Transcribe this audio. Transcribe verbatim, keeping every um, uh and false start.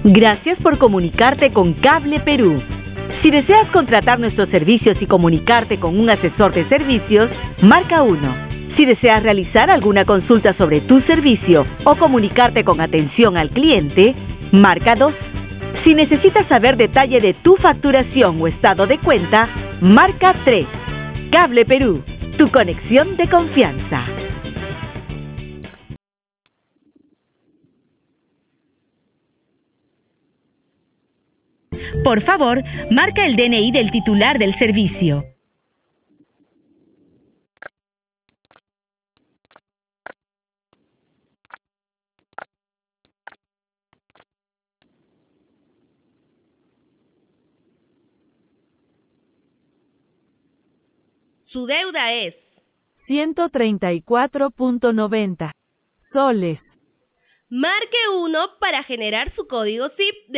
Gracias por comunicarte con Cable Perú. Si deseas contratar nuestros servicios y comunicarte con un asesor de servicios, marca uno. Si deseas realizar alguna consulta sobre tu servicio o comunicarte con atención al cliente, marca dos. Si necesitas saber detalle de tu facturación o estado de cuenta, marca tres. Cable Perú, tu conexión de confianza. Por favor, marca el D N I del titular del servicio. Su deuda es ciento treinta y cuatro punto noventa soles. Marque uno para generar su código S I P de